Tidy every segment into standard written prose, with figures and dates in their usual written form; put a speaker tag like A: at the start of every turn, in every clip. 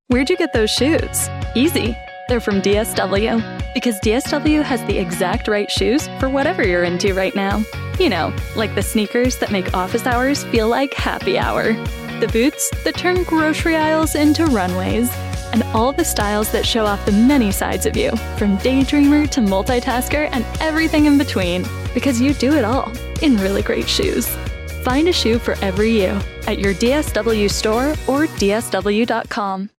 A: Where'd you get those shoes? Easy. They're from DSW. Because DSW has the exact right shoes for whatever you're into right now. You know, like the sneakers that make office hours feel like happy hour. The boots that turn grocery aisles into runways. And all the styles that show off the many sides of you, from daydreamer to multitasker and everything in between. Because you do it all in really great shoes. Find a shoe for every you at your DSW store or DSW.com.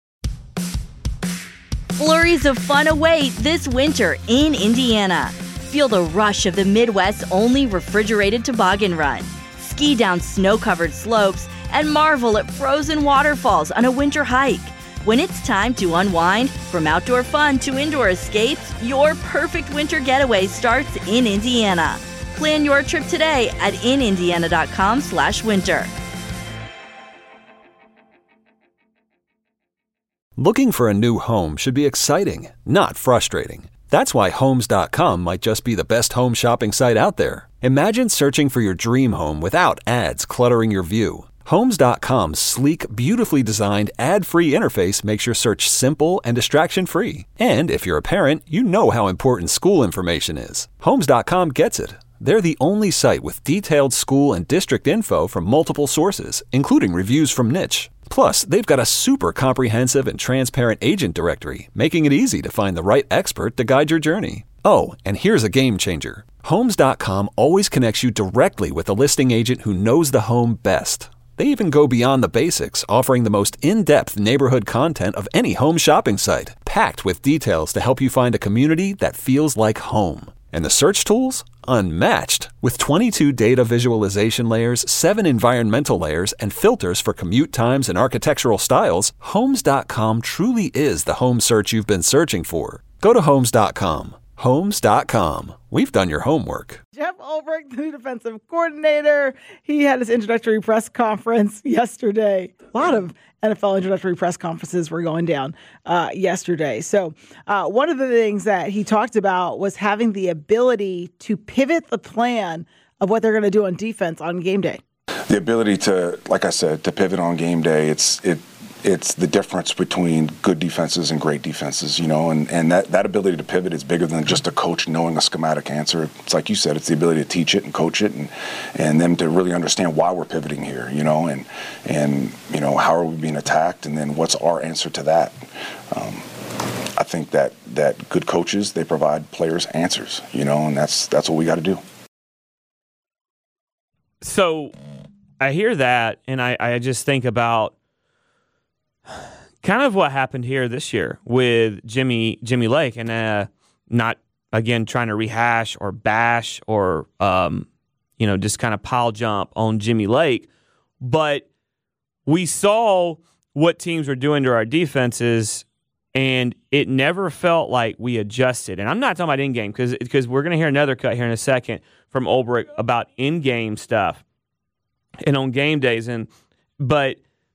B: Flurries of fun await this winter in Indiana. Feel the rush of the Midwest's only refrigerated toboggan run. Ski down snow-covered slopes and marvel at frozen waterfalls on a winter hike. When it's time to unwind, from outdoor fun to indoor escapes, your perfect winter getaway starts in Indiana. Plan your trip today at inindiana.com/winter.
C: Looking for a new home should be exciting, not frustrating. That's why Homes.com might just be the best home shopping site out there. Imagine searching for your dream home without ads cluttering your view. Homes.com's sleek, beautifully designed, ad-free interface makes your search simple and distraction-free. And if you're a parent, you know how important school information is. Homes.com gets it. They're the only site with detailed school and district info from multiple sources, including reviews from Niche. Plus, they've got a super comprehensive and transparent agent directory, making it easy to find the right expert to guide your journey. Oh, and here's a game changer. Homes.com always connects you directly with a listing agent who knows the home best. They even go beyond the basics, offering the most in-depth neighborhood content of any home shopping site, packed with details to help you find a community that feels like home. And the search tools? Unmatched. With 22 data visualization layers, 7 environmental layers, and filters for commute times and architectural styles, Homes.com truly is the home search you've been searching for. Go to Homes.com. Homes.com. We've done your homework.
D: Jeff Ulbrich, the new defensive coordinator, he had his introductory press conference yesterday. A lot of NFL introductory press conferences were going down yesterday. So one of the things that he talked about was having the ability to pivot the plan of what they're going to do on defense on game day.
E: The ability to, like I said, to pivot on game day, it's the difference between good defenses and great defenses, you know, and that ability to pivot is bigger than just a coach knowing a schematic answer. It's like you said, it's the ability to teach it and coach it and them to really understand why we're pivoting here, you know, and you know, how are we being attacked, and then what's our answer to that. I think that good coaches, they provide players answers, you know, and that's what we got to do.
F: So I hear that, and I just think about kind of what happened here this year with Jimmy Lake, and not, again, trying to rehash or bash or, just kind of pile jump on Jimmy Lake. But we saw what teams were doing to our defenses, and it never felt like we adjusted. And I'm not talking about in-game because we're going to hear another cut here in a second from Ulbrich about in-game stuff and on game days. But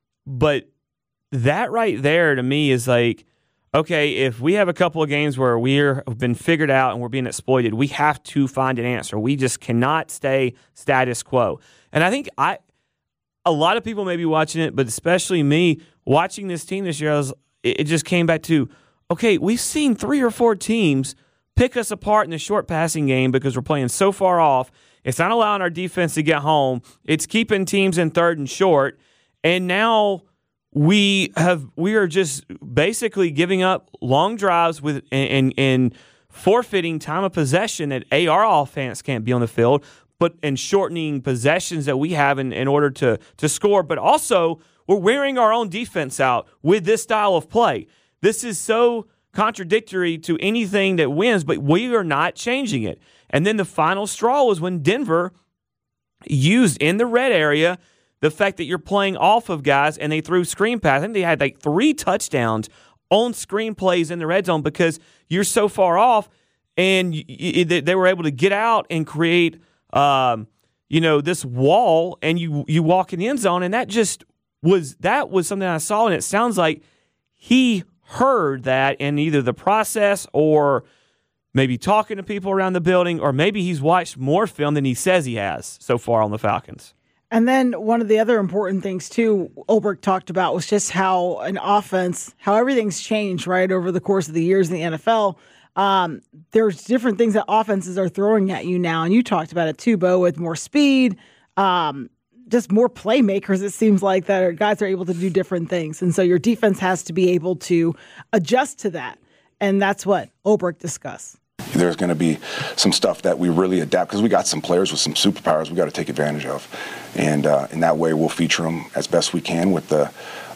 F: that right there to me is like, okay, if we have a couple of games where we've been figured out and we're being exploited, we have to find an answer. We just cannot stay status quo. And I think a lot of people may be watching it, but especially me watching this team this year, it just came back to, okay, we've seen 3 or 4 teams pick us apart in the short passing game because we're playing so far off. It's not allowing our defense to get home. It's keeping teams in third and short. And now we are just basically giving up long drives with and forfeiting time of possession that our offense can't be on the field, and shortening possessions that we have in order to score. But also, we're wearing our own defense out with this style of play. This is so contradictory to anything that wins, but we are not changing it. And then the final straw was when Denver used in the red area the fact that you're playing off of guys and they threw screen pass. I think they had like 3 touchdowns on screen plays in the red zone because you're so far off, and they were able to get out and create this wall, and you walk in the end zone, and that was something I saw, and it sounds like he heard that in either the process or maybe talking to people around the building, or maybe he's watched more film than he says he has so far on the Falcons.
D: And then one of the other important things, too, Ulbrich talked about was just how an offense, how everything's changed, right, over the course of the years in the NFL. There's different things that offenses are throwing at you now. And you talked about it, too, Bo, with more speed, just more playmakers, it seems like, that guys are able to do different things. And so your defense has to be able to adjust to that. And that's what Ulbrich discussed.
E: There's going to be some stuff that we really adapt because we got some players with some superpowers we got to take advantage of. And in that way, we'll feature them as best we can with the,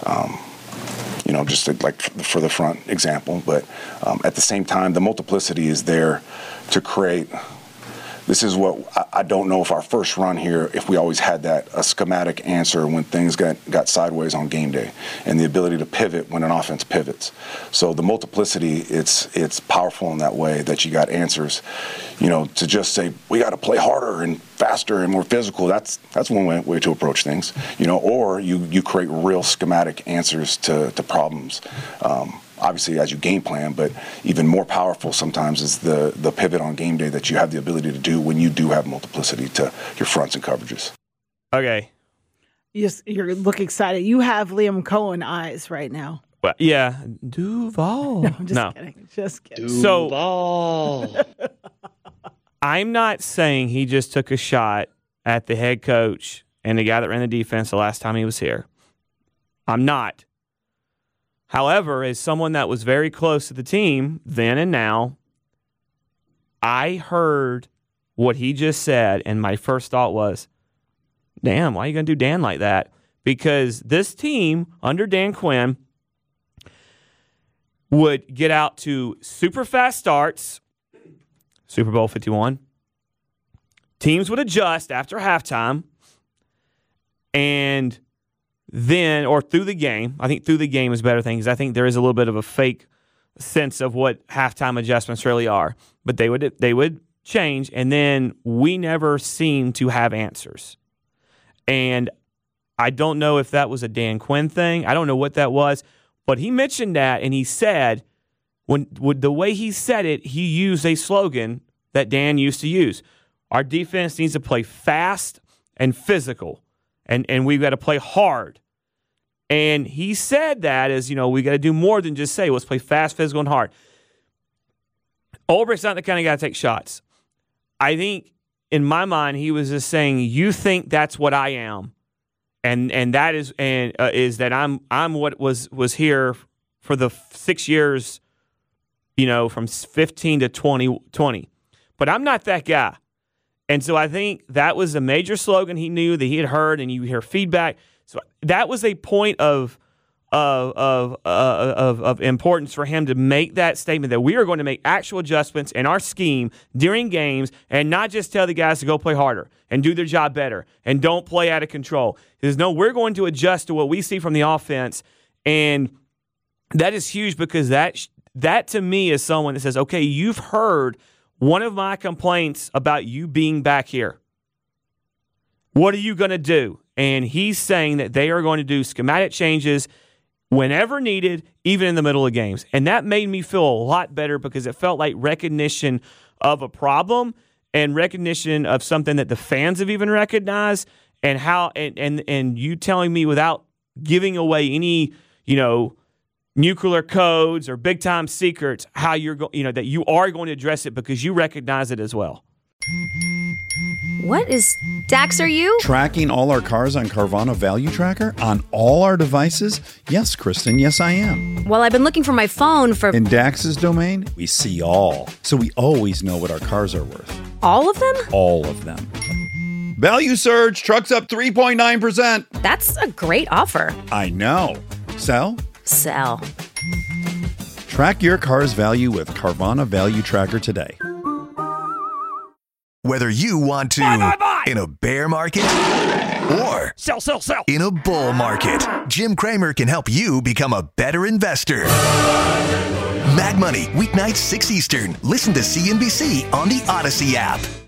E: just like for the front example. But at the same time, the multiplicity is there to create. This is what I don't know if our first run here, if we always had a schematic answer when things got sideways on game day, and the ability to pivot when an offense pivots. So the multiplicity, it's powerful in that way that you got answers. To just say we got to play harder and faster and more physical. That's one way to approach things. Or you create real schematic answers to problems. Obviously, as you game plan, but even more powerful sometimes is the pivot on game day that you have the ability to do when you do have multiplicity to your fronts and coverages.
F: Okay.
D: Yes, you look excited. You have Liam Cohen eyes right now.
F: Well, yeah. Duval.
D: No, I'm just kidding. Just kidding.
F: Duval. So, I'm not saying he just took a shot at the head coach and the guy that ran the defense the last time he was here. I'm not. However, as someone that was very close to the team then and now, I heard what he just said, and my first thought was, damn, why are you going to do Dan like that? Because this team, under Dan Quinn, would get out to super fast starts, Super Bowl 51. Teams would adjust after halftime, and then, or through the game, I think through the game is a better thing because I think there is a little bit of a fake sense of what halftime adjustments really are. But they would change, and then we never seemed to have answers. And I don't know if that was a Dan Quinn thing. I don't know what that was. But he mentioned that, and he said, when the way he said it, he used a slogan that Dan used to use. Our defense needs to play fast and physical. And we've got to play hard. And he said that as, we got to do more than just say, let's play fast, physical, and hard. Ulbricht's not the kind of guy to take shots. I think, in my mind, he was just saying, you think that's what I am. And that is that I'm what was here for the 6 years, from 15 to 2020. But I'm not that guy. And so I think that was a major slogan he knew that he had heard, and you hear feedback. So that was a point of importance for him to make that statement that we are going to make actual adjustments in our scheme during games and not just tell the guys to go play harder and do their job better and don't play out of control. There's no, we're going to adjust to what we see from the offense, and that is huge because that to me is someone that says, okay, you've heard one of my complaints about you being back here. What are you going to do? And he's saying that they are going to do schematic changes whenever needed, even in the middle of games. And that made me feel a lot better because it felt like recognition of a problem and recognition of something that the fans have even recognized, and how and you telling me without giving away any, nuclear codes or big time secrets, how you're that you are going to address it because you recognize it as well.
G: What is Dax? Are you
H: tracking all our cars on Carvana Value Tracker on all our devices? Yes, Kristen. Yes, I am.
G: Well, I've been looking for my phone for.
H: In Dax's domain, we see all, so we always know what our cars are worth.
G: All of them?
H: All of them. Value surge. Trucks up 3.9%.
G: That's a great offer.
H: I know. Sell?
G: Sell.
H: Track your car's value with Carvana Value Tracker today.
I: Whether you want to buy. In a bear market or
F: sell
I: in a bull market, Jim Cramer can help you become a better investor. Mag Money, weeknights 6 Eastern. Listen to CNBC on the Odyssey app.